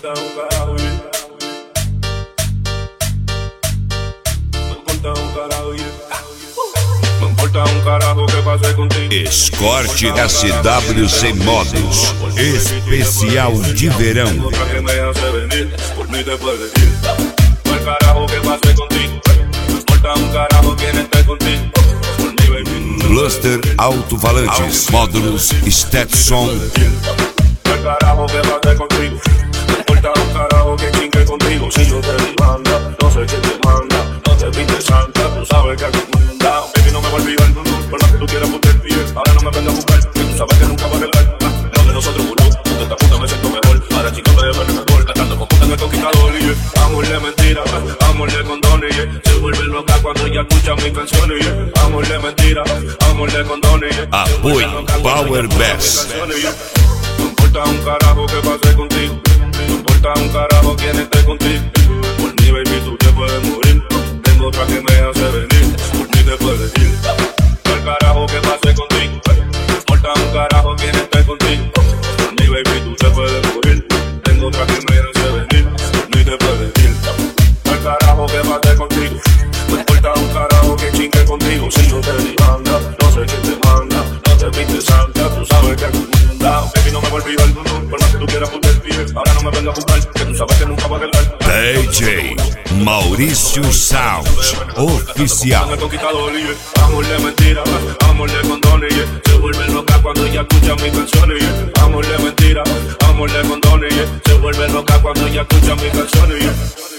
importa un carajo, me importa un carajo, me importa un carajo que pase contigo. Escorte SW Modos, especial de verão. Otra que me hace venir, por mí te puedes ir. No el carajo que pase contigo, me importa un carajo quien esté contigo. Por mí, baby. Cluster Alto-Falantes, módulos Stetson. No el carajo que pase contigo, me importa un carajo que chingue contigo. Si yo te di banda, no sé quién te manda, no te pintes santa, tú sabes que aquí manda. Baby, no me voy a olvidar, por más que tú quieras ponerte fiel. Ahora no me vengas a buscar, que tú sabes que nunca va a arreglar. Lo de nosotros murió, de esta puta me siento mejor. Ahora chico me debe mejor, cantando con puta en el conquistador. Amor de mentira, amor de condones. Se vuelve loca cuando ella escucha mis canciones. Amor de mentira, amor de condones. Apoio Power Bass. No importa un carajo que pase contigo, no importa un carajo quien esté contigo. Por mí, baby, tú te puedes morir. Tengo otra que me hace venir, por mí te puedes ir. No el carajo que pase contigo, no importa un carajo quien esté contigo. Por mí, baby, tú te puedes morir. Tengo otra que me hace venir, por mí te puedes ir. No el carajo que pase contigo, no importa un carajo que chingue contigo. Si yo te di banda, no sé quién te manda, no te pintes santa, tú sabes que aquí manda. Baby, no me voy a olvidar, por más que tú quieras ponerte pie. Ahora no me vengas a buscar, que tú sabes que nunca va a arreglar. DJ Maurício Sound Oficial. Me he conquistado libre, amor de mentira, amor de condones. Se vuelve loca cuando ella escucha mis canciones. Amor de mentira, amor de condones. Se vuelve loca cuando ella escucha mis canciones.